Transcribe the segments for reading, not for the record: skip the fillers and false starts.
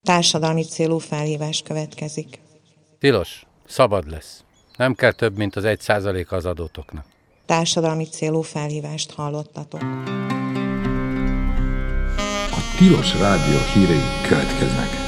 Társadalmi célú felhívás következik. Tilos, szabad lesz. Nem kell több, mint az 1% az adótoknak. Társadalmi célú felhívást hallottatok. A Tilos Rádió hírei következnek.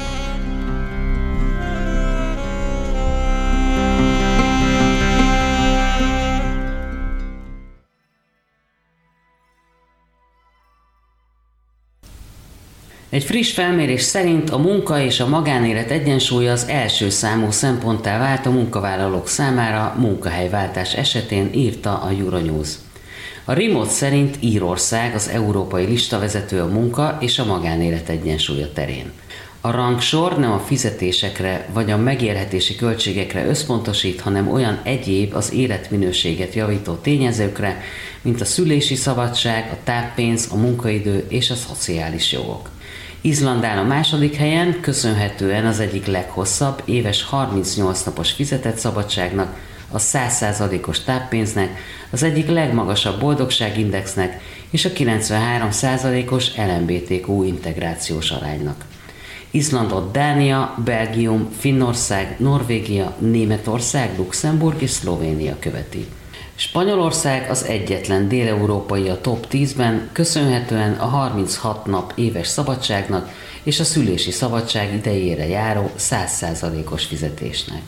Egy friss felmérés szerint a munka és a magánélet egyensúlya az első számú szemponttá vált a munkavállalók számára munkahelyváltás esetén, írta a Euronews. A Remote szerint Írország az európai listavezető a munka és a magánélet egyensúlya terén. A rangsor nem a fizetésekre vagy a megélhetési költségekre összpontosít, hanem olyan egyéb az életminőséget javító tényezőkre, mint a szülési szabadság, a táppénz, a munkaidő és a szociális jogok. Izland áll a második helyen, köszönhetően az egyik leghosszabb, éves 38 napos fizetett szabadságnak, a 100%-os táppénznek, az egyik legmagasabb boldogságindexnek és a 93%-os LMBTQ integrációs aránynak. Izlandot Dánia, Belgium, Finnország, Norvégia, Németország, Luxemburg és Szlovénia követi. Spanyolország az egyetlen déleurópai a top 10-ben, köszönhetően a 36 nap éves szabadságnak és a szülési szabadság idejére járó 100%-os fizetésnek.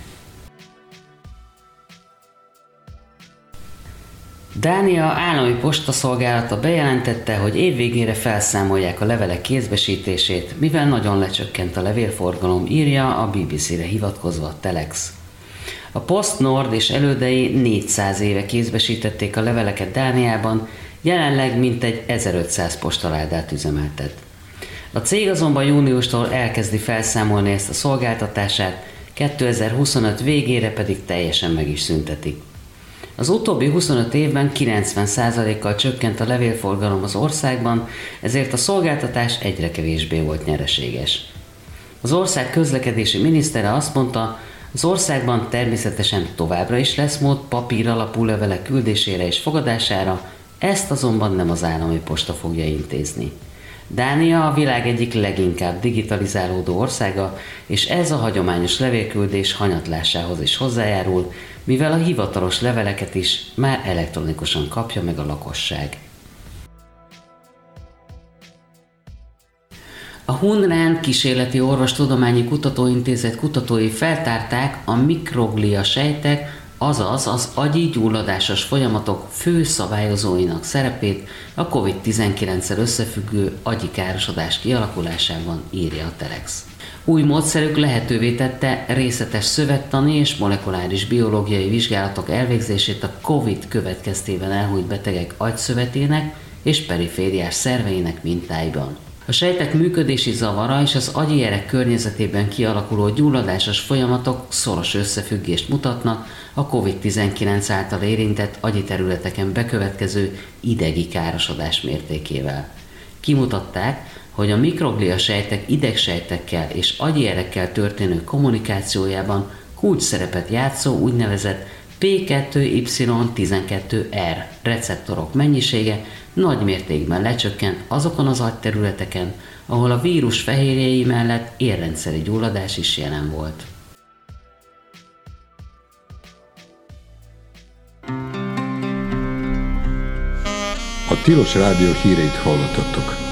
Dánia állami postaszolgálata bejelentette, hogy évvégére felszámolják a levelek kézbesítését, mivel nagyon lecsökkent a levélforgalom, írja a BBC-re hivatkozva a Telex. A Post Nord és elődei 400 éve kézbesítették a leveleket Dániában, jelenleg mintegy 1500 postaládát üzemeltet. A cég azonban júniustól elkezdi felszámolni ezt a szolgáltatását, 2025 végére pedig teljesen meg is szüntetik. Az utóbbi 25 évben 90%-kal csökkent a levélforgalom az országban, ezért a szolgáltatás egyre kevésbé volt nyereséges. Az ország közlekedési minisztere azt mondta, az országban természetesen továbbra is lesz mód papír alapú levelek küldésére és fogadására, ezt azonban nem az állami posta fogja intézni. Dánia a világ egyik leginkább digitalizálódó országa, és ez a hagyományos levélküldés hanyatlásához is hozzájárul, mivel a hivatalos leveleket is már elektronikusan kapja meg a lakosság. A Hunrán Kísérleti Orvostudományi Kutatóintézet kutatói feltárták a mikroglia sejtek, azaz az agyi gyulladásos folyamatok fő szabályozóinak szerepét a COVID-19-szel összefüggő agyi károsodás kialakulásában, írja a Telex. Új módszerük lehetővé tette részletes szövettani és molekuláris biológiai vizsgálatok elvégzését a COVID következtében elhunyt betegek agyszövetének és perifériás szerveinek mintáiban. A sejtek működési zavara és az agyi erek környezetében kialakuló gyulladásos folyamatok szoros összefüggést mutatnak a COVID-19 által érintett agyi területeken bekövetkező idegi károsodás mértékével. Kimutatták, hogy a mikroglia sejtek idegsejtekkel és agyi erekkel történő kommunikációjában kulcs szerepet játszó úgynevezett P2Y12R receptorok mennyisége nagy mértékben lecsökkent azokon az agyterületeken, ahol a vírus fehérjei mellett érrendszeri gyulladás is jelen volt. A Tilos Rádió híreit hallottatok.